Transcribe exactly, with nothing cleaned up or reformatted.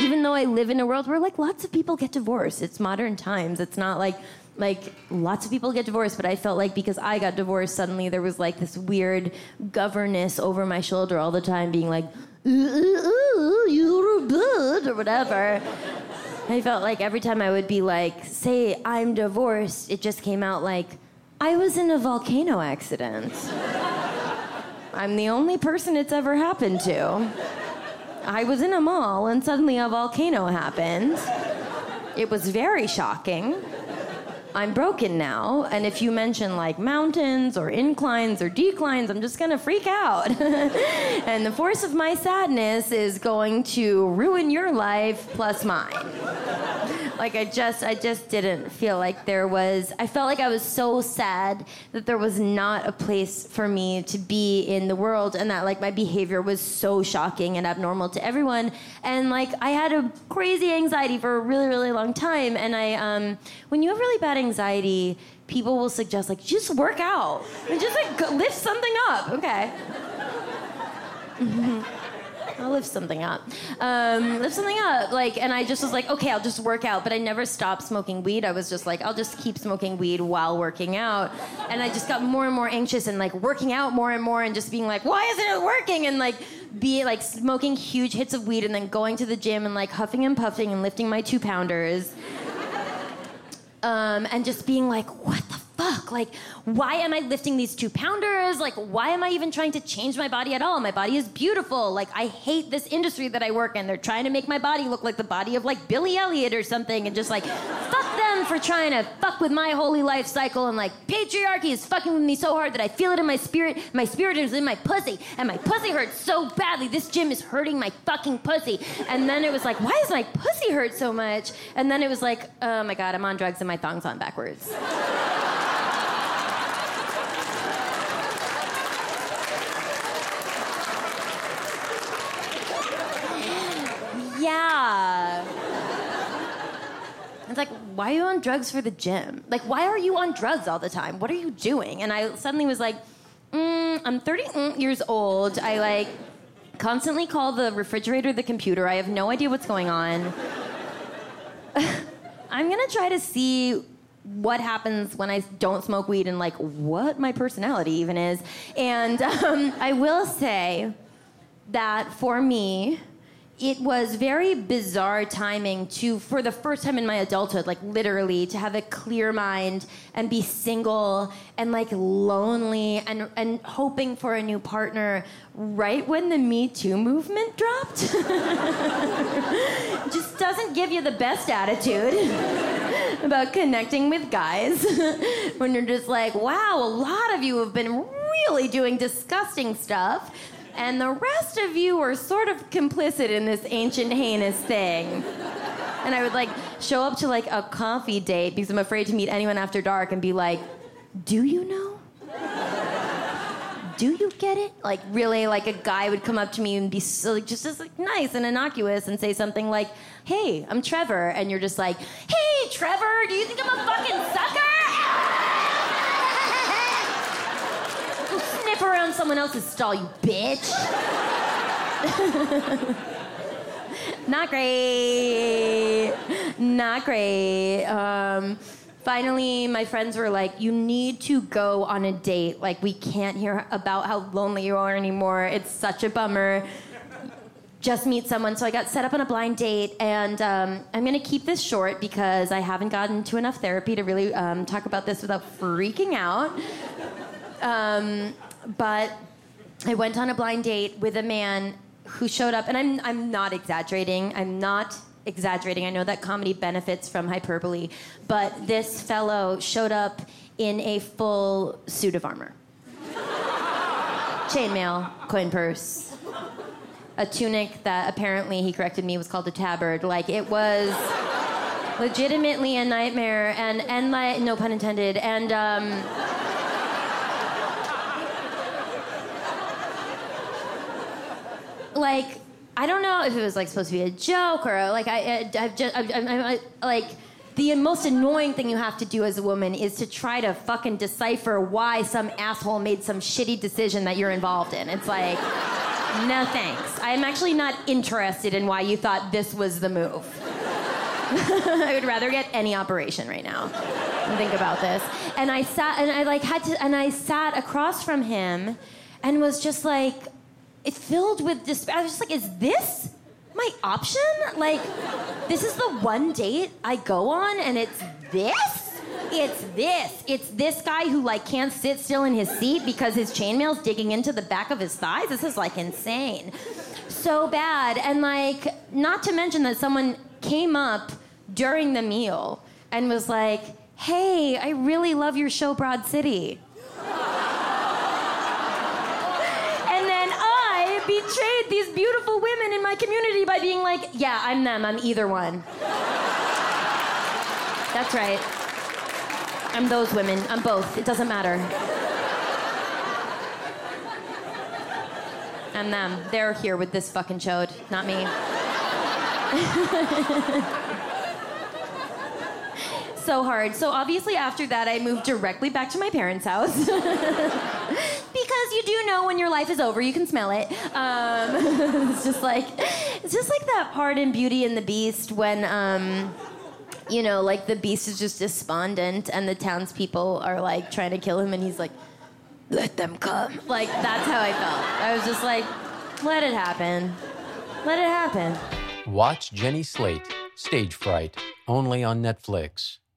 even though I live in a world where, like, lots of people get divorced. It's modern times. It's not like, like, lots of people get divorced, but I felt like because I got divorced, suddenly there was, like, this weird governess over my shoulder all the time being like, ooh, ooh, ooh, you're good, or whatever. I felt like every time I would be like, say, I'm divorced, it just came out like, I was in a volcano accident. I'm the only person it's ever happened to. I was in a mall and suddenly a volcano happened. It was very shocking. I'm broken now, and if you mention like mountains or inclines or declines, I'm just gonna freak out. And the force of my sadness is going to ruin your life plus mine. Like I just, I just didn't feel like there was, I felt like I was so sad that there was not a place for me to be in the world, and that like my behavior was so shocking and abnormal to everyone. And like I had a crazy anxiety for a really, really long time. And I, um, when you have really bad anxiety, people will suggest like, just work out. And just like go, lift something up. Okay. I'll lift something up. Um, lift something up. Like, and I just was like, okay, I'll just work out. But I never stopped smoking weed. I was just like, I'll just keep smoking weed while working out. And I just got more and more anxious and like working out more and more and just being like, why isn't it working? And like be like smoking huge hits of weed and then going to the gym and like huffing and puffing and lifting my two pounders. Um, and just being like, what the fuck? Like, why am I lifting these two pounders? Like, why am I even trying to change my body at all? My body is beautiful. Like, I hate this industry that I work in. They're trying to make my body look like the body of, like, Billy Elliot or something. And just, like, fuck them for trying to fuck with my holy life cycle. And, like, patriarchy is fucking with me so hard that I feel it in my spirit. My spirit is in my pussy. And my pussy hurts so badly. This gym is hurting my fucking pussy. And then it was like, why does my pussy hurt so much? And then it was like, oh, my God, I'm on drugs and my thong's on backwards. Yeah. It's like, why are you on drugs for the gym? Like, why are you on drugs all the time? What are you doing? And I suddenly was like, mm, I'm thirty years old. I, like, constantly call the refrigerator the computer. I have no idea what's going on. I'm gonna try to see what happens when I don't smoke weed and, like, what my personality even is. And um, I will say that for me, it was very bizarre timing to, for the first time in my adulthood, like literally, to have a clear mind and be single and like lonely and, and hoping for a new partner right when the Me Too movement dropped. Just doesn't give you the best attitude about connecting with guys when you're just like, wow, a lot of you have been really doing disgusting stuff. And the rest of you are sort of complicit in this ancient, heinous thing. And I would, like, show up to, like, a coffee date because I'm afraid to meet anyone after dark and be like, do you know? Do you get it? Like, really, like, a guy would come up to me and be so, like, just as, like, nice and innocuous and say something like, hey, I'm Trevor. And you're just like, hey, Trevor, do you think I'm a fucking sucker? Sniff around someone else's stall, you bitch. Not great. Not great. Um, finally, my friends were like, you need to go on a date. Like, we can't hear about how lonely you are anymore. It's such a bummer. Just meet someone. So I got set up on a blind date, and um, I'm going to keep this short because I haven't gotten to enough therapy to really um, talk about this without freaking out. Um, but I went on a blind date with a man who showed up, and I'm I'm not exaggerating. I'm not exaggerating. I know that comedy benefits from hyperbole, but this fellow showed up in a full suit of armor. Chainmail, coin purse, a tunic that apparently he corrected me was called a tabard. Like, it was legitimately a nightmare, and, and like, no pun intended, and, um... like, I don't know if it was, like, supposed to be a joke or, like, I, I, I've just, I, I, I, like, the most annoying thing you have to do as a woman is to try to fucking decipher why some asshole made some shitty decision that you're involved in. It's like, No thanks. I'm actually not interested in why you thought this was the move. I would rather get any operation right now and think about this. And I sat and I like had to and I sat across from him and was just like, it filled with despair. I was just like, is this my option? Like, this is the one date I go on and it's this? It's this. It's this guy who like can't sit still in his seat because his chainmail's digging into the back of his thighs. This is like insane. So bad. And like, not to mention that someone came up during the meal and was like, hey, I really love your show, Broad City. And then I betrayed these beautiful women in my community by being like, yeah, I'm them. I'm either one. That's right. I'm those women. I'm both. It doesn't matter. I'm them. They're here with this fucking chode, not me. So hard. So obviously after that, I moved directly back to my parents' house. Because you do know when your life is over, you can smell it. Um, it's just like, it's just like that part in Beauty and the Beast when, um, you know, like the Beast is just despondent and the townspeople are like trying to kill him and he's like, let them come. Like, that's how I felt. I was just like, let it happen. Let it happen. Watch Jenny Slate, Stage Fright, only on Netflix.